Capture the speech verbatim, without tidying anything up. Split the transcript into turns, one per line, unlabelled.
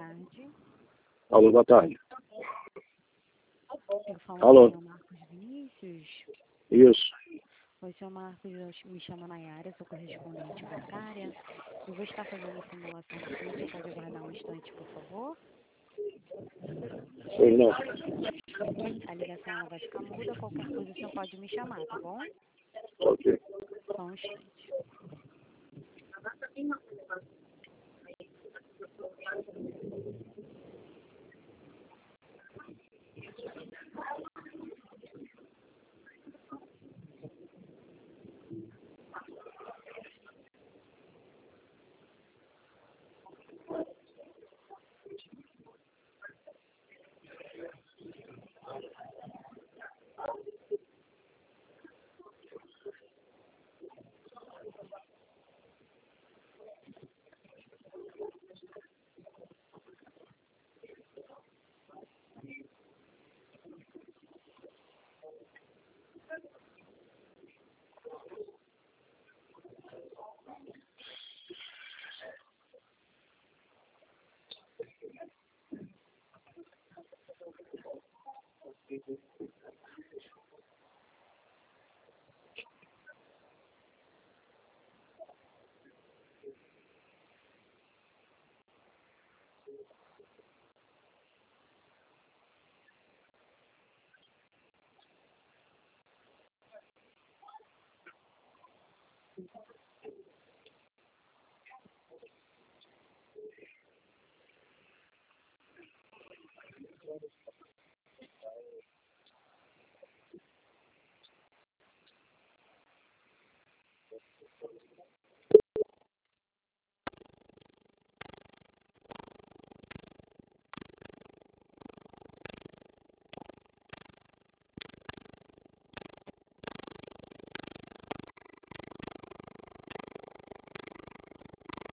tarde.
Alô, boa tarde.
Eu falo
Alô.
com o senhor Marcos Vinícius.
Isso.
Oi, senhor Marcos, eu me chamo Nayara, sou correspondente bancária. Eu vou estar fazendo a simulação do senhor. Você pode aguardar um instante, por favor?
Sei não.
A ligação ela vai ficar muda. Qualquer coisa o senhor pode me chamar, tá bom?
Ok.
Só um instante.